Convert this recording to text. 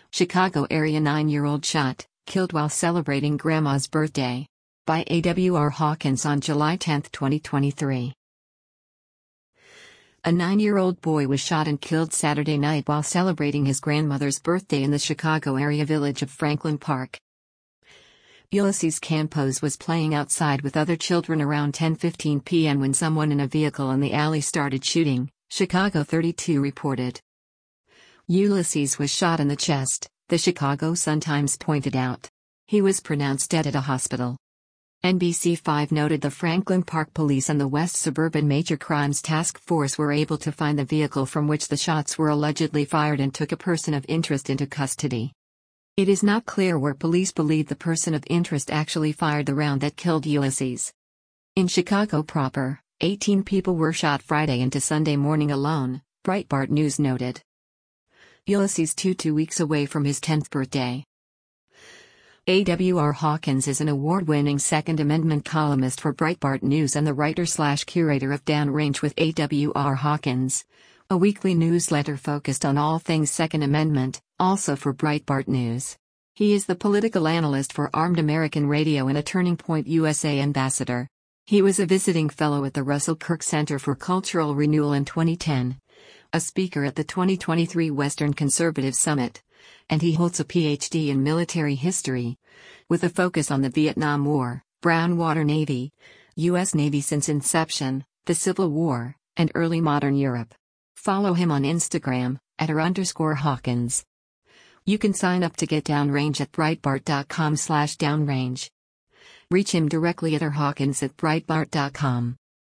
Chicago area 9-year-old shot, killed while celebrating grandma's birthday. By A.W.R. Hawkins on July 10, 2023. A 9-year-old boy was shot and killed Saturday night while celebrating his grandmother's birthday in the Chicago area village of Franklin Park. Ulysses Campos was playing outside with other children around 10:15 p.m. when someone in a vehicle in the alley started shooting, Chicago 32 reported. Ulysses was shot in the chest, the Chicago Sun-Times pointed out. He was pronounced dead at a hospital. NBC5 noted the Franklin Park Police and the West Suburban Major Crimes Task Force were able to find the vehicle from which the shots were allegedly fired and took a person of interest into custody. It is not clear where police believe the person of interest actually fired the round that killed Ulysses. In Chicago proper, 18 people were shot Friday into Sunday morning alone, Breitbart News noted. Ulysses 2 weeks away from his 10th birthday. A.W.R. Hawkins is an award-winning Second Amendment columnist for Breitbart News and the writer/curator of Downrange with A.W.R. Hawkins, a weekly newsletter focused on all things Second Amendment, also for Breitbart News. He is the political analyst for Armed American Radio and a Turning Point USA ambassador. He was a visiting fellow at the Russell Kirk Center for Cultural Renewal in 2010, a speaker at the 2023 Western Conservative Summit, and he holds a Ph.D. in military history, with a focus on the Vietnam War, Brown Water Navy, U.S. Navy since inception, the Civil War, and early modern Europe. Follow him on Instagram, @r_Hawkins. You can sign up to get Downrange at Breitbart.com/downrange. Reach him directly at rhawkins@breitbart.com.